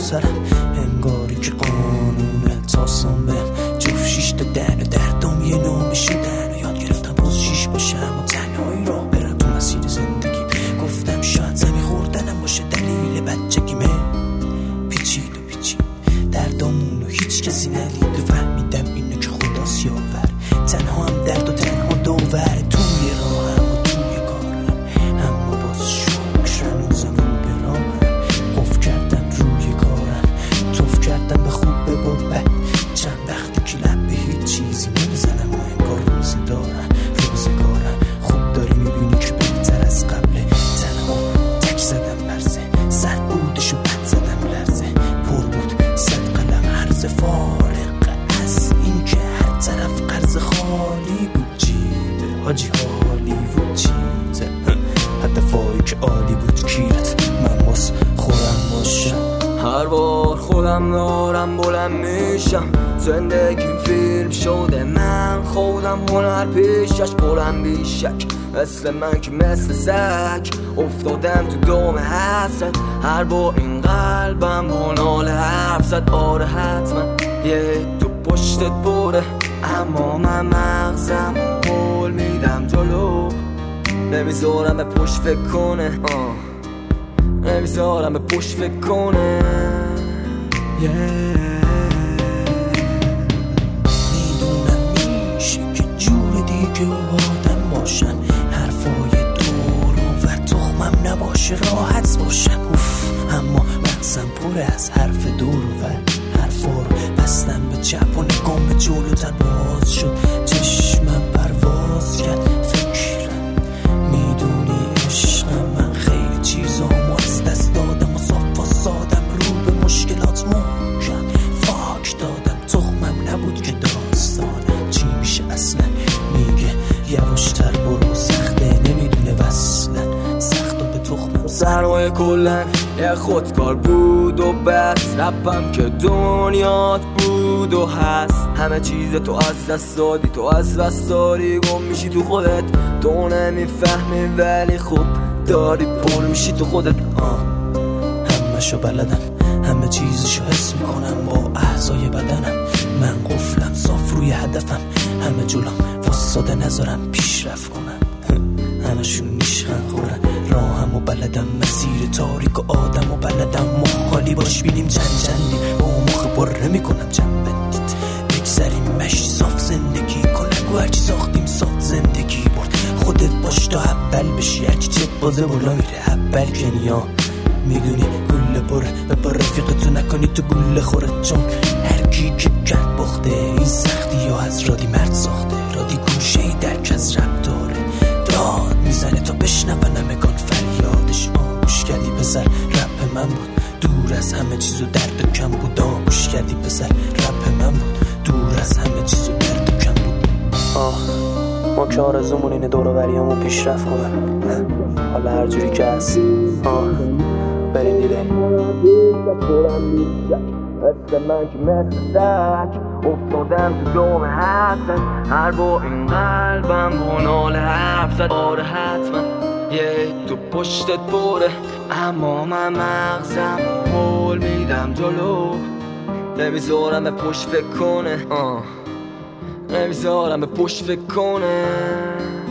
سرم، انگاری که قانونه تاسم بهم جفت شیش دادن و دردم یه نامه شدن و یاد گرفتم باز شیش باشم و تنهایی راه برم تو مسیر زندگی. گفتم شاید زمین خوردنم باشه دلیل بچگیمه، پیچید و پیچید دردامون و هیچ کسی ندید و فهمیدم اینو که خداست یاور، تنها هم درد و تنها داور توی راهم و توی کارم، اما باز شکر هنوزم رو به راهم، قفل کردم روی کارم، توف کردم به خوب به بد، چند وقتی که لب به هیچ چیزی نمیزنم و انگار روزه دارم روزگارم خوب داری میبینی که بهتر از قبله، تنها تک زدم برزه سر بودش و بد زدم لرزه، پر بود صد قلم هرزه فارق از این که هر طرف قرض خالی بود جیبه حاجی هالیوود چیزه، هدفایی که عالی بود کیرت من باز خودم باشم، هر بار خودم دارم بلند میشم، زندگیم فیلم شده من خودم هنر پیشش بلند بیشک، مثل من که مثل سگ افتادم تو دام حسد، هر بار این قلبم با ناله حرف زد، آره حتما یه تو پشتت بره، اما من مغزم هول میدم جلو، نمیذارم به پشت فکر کنه، نمیذارم به پشت فکر کنه. میدونم میشه که جور دیگه آدم باشم، حرفای دور و تخمم نباشه راحت باشم، اما مغزم پر از حرف دور و حرفا رو بستم به چپ و نگام به جلوتر باز شد، چشمم پرواز کرد فکرم، میدونی عشقم من خیلی چیزامو از دست دادم و صاف و سادم رو به مشکلات محکم فاک دادم، تخمم نبود که داستانه چی میشه اصلا، میگه یواشتر برو سخته نمیدونه وصلا، سخت و به تخمم سرمایه کلن یه خودکار بود و بس، ربم که دنیات بود و هست، همه چیز تو از دست دادی، تو از بس داری گم میشی تو خودت، تو نمیفهمی ولی خوب داری پر میشی تو خودت، همه شو بلدم همه چیزشو حس میکنم با اعضای بدنم، من قفلم صاف روی هدفم، همه جلوم واساده نذارم پیشرفت کنم، همشون نیشخن خورن راهم و بلدم، مسیر تاریک و آدم و بلدم، مخ خالی باش بینیم چندی با مخ بره میکنم جنبندید، بگذریم مشی صاف زندگی کن، نگو هرچی ساختیم صاف زندگی برد، خودت باش تا اول بشی، هرچی چه بازه بالا میره اول کنیا، میدونی گله بره به با رفیقتو نکنی تو گله خورد، چون هر کی که کرد باخته، این سختی یا از رادی مرد ساخته، رادی گوشهی درک از رب داره، داد میزنه تا بشنون همگان فریادش، گوش کردی پسر رپ من بود دور از همه چیزو درد و کم بود، گوش کردی پسر رپ من بود دور از همه چیزو درد و کم بود، ما که آرزومون اینه دور و بریامون پیشرفت کنن، حالا هر جوری که هست بریم دیده، مثل من که مثل سگ افتادم تو دام حسد، هر با این قلبم با ناله حرف زد، آره حتما یه تو پشتت بره، اما من مغزم هول میدم جلو، نمیذارم به پشت فکر کنه، نمیذارم به پشت فکر کنه.